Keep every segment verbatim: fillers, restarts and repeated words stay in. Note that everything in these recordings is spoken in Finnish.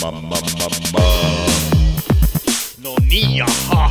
Mamma, mamma. No niin, jaha.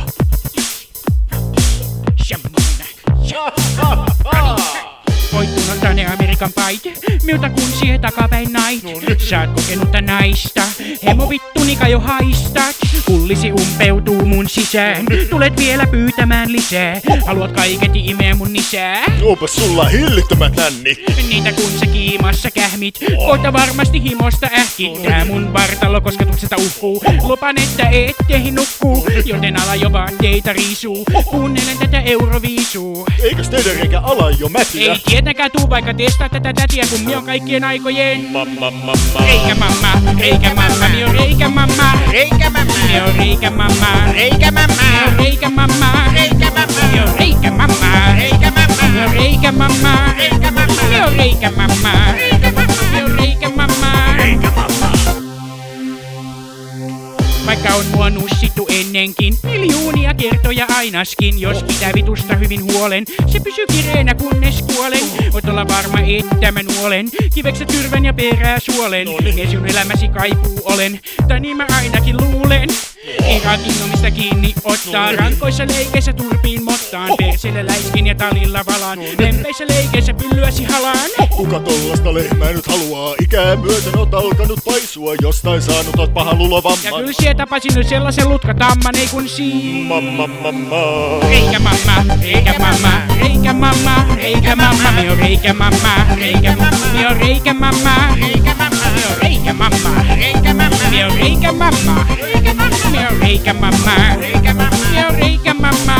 Poikkuun tänne Amerikan paite, miltä kun siihen takapäin nait. Sä oot kokenut tän naista, hemo vittunika jo haistat. Kullisi umpeutuu mun sisään, tulet vielä pyytämään lisää. Haluat kaiketi imeä mun nisää. Onpas sulla hillittömät nänni. Niitä kun sä kiimassa kähmit, kohta varmasti himosta ähkit. Tää mun vartalo kosketuksesta uhkuu, lupan että etteihin nukkuu. Joten ala jo vaatteita riisuu, kuunnelen tätä Euroviisuu. Eikös teidän reikä ala jo mätiä? Ei tietenkään tuu vaikka testaa tätä tätiä, kun mi on kaikkien aikojen. Mamma, mamma. Reikä mamma, reikä mamma, mi on reikä mamma. Reikä mamma, Mi on reikä mamma, reikä mamma, mi on reikä mamma. reikä mamma, Mi on reikä mamma, reikä mamma, mi on reikä mamma. reikä mamma, Mi on reikä mamma, reikä mamma, mi on reikä mamma. Eikä mamma. Vaikka on mua nussittu ennenkin, miljoonia kertoja ainaskin. Jos pitää vitusta hyvin huolen, se pysyy kireenä kunnes kuolen. Voit olla varma, että mä nuolen kivekset tyrvän ja perää suolen. Ja sun elämäsi kaipuu olen, tai niin mä ainakin luulen. Irakin omista kiinni ottaa, rankoissa leikeissä turpiin mottaan. Persille läiskin ja talilla valaan, lempeissä leikeissä pyllyäsi halaan. Kuka tollasta lehmää nyt haluaa? Ikää myöten oot alkanut paisua, jostain saanut oot pahan Ja lulovamman. kyllä sie tapasin nyt sellaisen lutkatamman, ei kun siin. Mamma, mamma. Reikä mamma, reikä mamma, reikä mamma, reikä mamma, mi on reikä mamma, reikä mamma, mi on reikä mamma, reikä mamma, mi on reikä mamma, reikä mamma, mi on reikä mamma, reikä mamma, mi on reikä mamma, reikä mamma, mi on reikä mamma.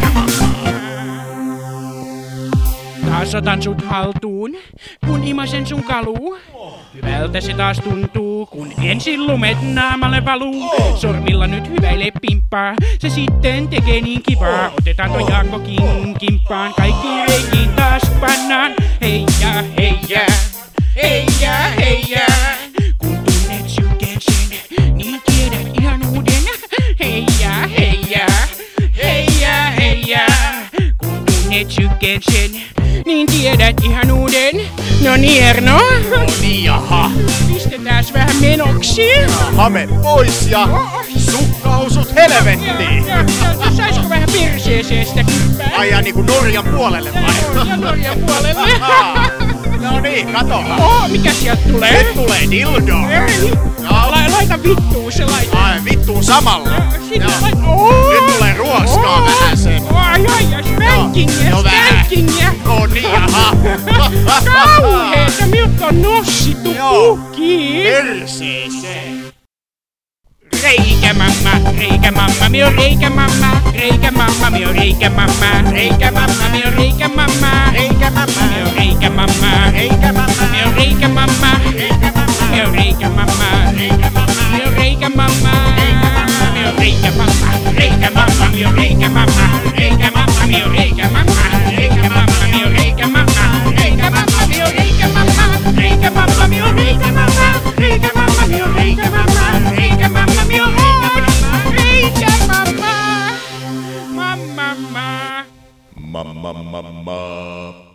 Taas otan sut haltuun, kun imasen sun kaluu. Hyvältä se taas tuntuu, kun ensin lumet naamalle valuu. Sormilla nyt hyväile pimppaa, se sitten tekee niin kivaa. Otetaan toi Jaakko King kimppaan, kaikki reikiin taas pannaan. Heijää, heijää, heijää, heijää. Kun tunnet sykkeen sen, niin tiedät ihan uuden. Heijää, heijää, heijää, heijää. Kun tunnet sykkeen sen, niin tiedät ihan uuden. No niin, Erno. No niin, jaha. Pistetääs vähän menoksi. Hame pois ja sukkausut helvettiin. Ja, ja, saisko vähän perseeseen sitä kyrpää? Ai ja niinku Norjan puolelle vai? Ja Norjan puolelle. No niin, katohan. Oh, mikä sieltä tulee? Nyt tulee dildo. Ei. Joo. La, laita vittuun se laita. Ai vittuun samalla. Sitten Joo. laita. Oh. Nyt tulee ruoskaa Oh. vähän sen. Ai ai ai, spankingia, Joo, vähän. spankingia. No niin, jaha. Kauheeta, miltä on nossittu Joo. pukkiin. Perseeseen. Reikä mamma, reikä mamma, mi on reikä mamma, reikä mamma, mi on reikä mamma, reikä mamma, mi on reikä mamma, reikä mamma, mi on reikä mamma, reikä mamma, mi on reikä mamma, reikä mamma, mi on reikä mamma, reikä mamma, mi on reikä mamma, mi on reikä mamma, reikä mamma, mi on reikä mamma, reikä mamma, mi on reikä mamma, reikä mamma, mi on reikä mamma, reikä mamma, mi on reikä mamma, reikä mamma, mi on reikä mamma, reikä mamma, mi on reikä mamma, reikä mamma, mi on reikä mamma, mamma, mamma. Mamma, mamma.